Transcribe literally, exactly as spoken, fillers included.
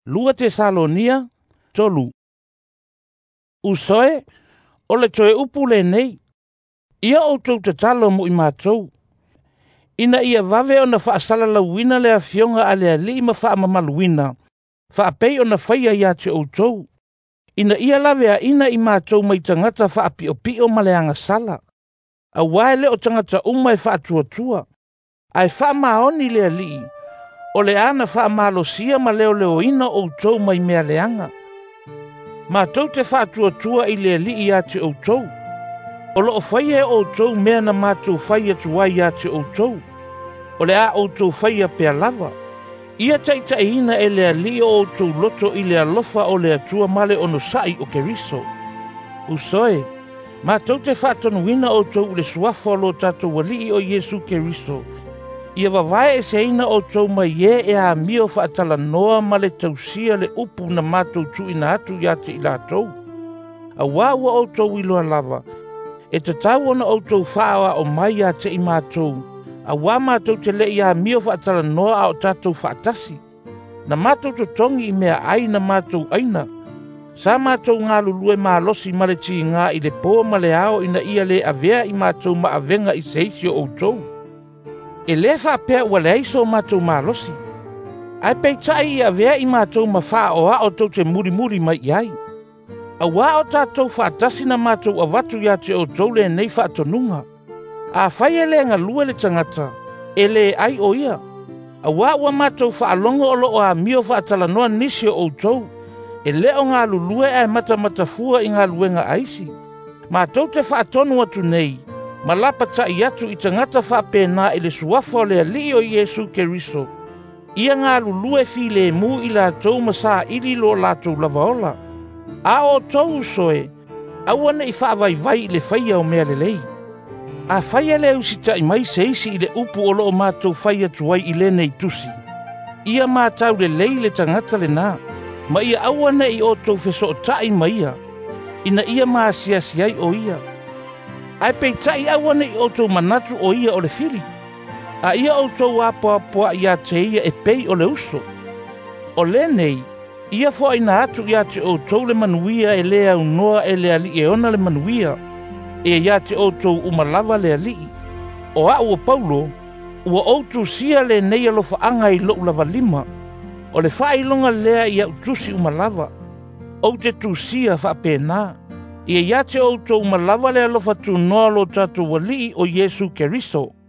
Lua Tesalonia, tolu. Usoe, o le toe upu le nei. Ia o tau te talo mo i mātou. Ina ia vave o na whaasala lauina le a fionga a le a li ma wha mamaluina. Wha pei o na whaia ia te o tau. Ina ia lave a ina i mātou mai tangata wha api o pio ma le anga sala. A waele o tangata umai wha atua tua. Ai wha maoni le a li. O le ana wha malosia ma leo leo ina o tau mai mea leanga. Mātou te wha atua tua i le a li ia te o tau. O lo o whaia o tau mea na mātou whaia tuai ia te o tau. O le a o tau whaia pea lava. Ia taita ina e lea li o tau loto i lea lofa o lea tua male ono sai o Keriso. Usoe, mātou te whaatonu wina o tau le suafo lo tatou wali o Yesu Keriso. Ia wawae e se ina o tau mai ye e a mio whaatala noa ma le tausia le upu na mātou tu ina atu ia te ila tau. A wawa o tau iloa lava. E te tau ona o tau whaoa o mai ia te i mātou. A wā mātou te le ia mio whaatala noa ao tātou whaatasi. Na mātou to tongi i mea ai na mātou aina. Sa mātou ngā lulue mā losi male ti ngā i le pō male ao ina ia le avea i mātou ma avenga i seisio o tau. E le whaapea ua le aiso mātou mā losi. Ai pei tai i avea i mātou ma wha o a o tau te muri muri mai iai. A wā o tātou whaatasi na mātou a watu ia te o tau le nei whaatonunga. A whai e le ngā lua le tangata, e le ai o ia. A wā ua mātou whaalongo o loo a mio whaatala noa nisi o tau, e le o ngā lulue e mata mata fua i ngā luenga aisi. Mātou te whaatonu atu nei, ma lapa tai atu i tangata whaapena e le suafo le ali o Yesu Keriso. Ia ngā lulue fi le mu i la tau masa ili lo la tau lavaola. A o tau soe, awana i whaavai vai le whaia o mea lelei. A whaia le usita i mai seisi i le upu o loo mātou whaia tuai i le nei tusi. Ia mātau le lei le tangata le nā, ma ia awana i o tau wheso o tai maia, ina ia maa siasiai o ia. Ai pei tai awana i o tau manatu o ia o le fili. A ia o tau apoa poa ia te ia e pei o le uso. O le nei, ia fo ina atu ia te o tau le manuia e lea unoa e lea li e ona le manuia. E ia te o tau umalava lea li. O a ua Paulo, ua o tu sia le nei alofa anga i lo lava lima. O le whailonga lea ia utusi umalava. O te tu sia wha pēnā. E ia te o tau umalava lea alofa tu noa lo tatu wali o Yesu Keriso.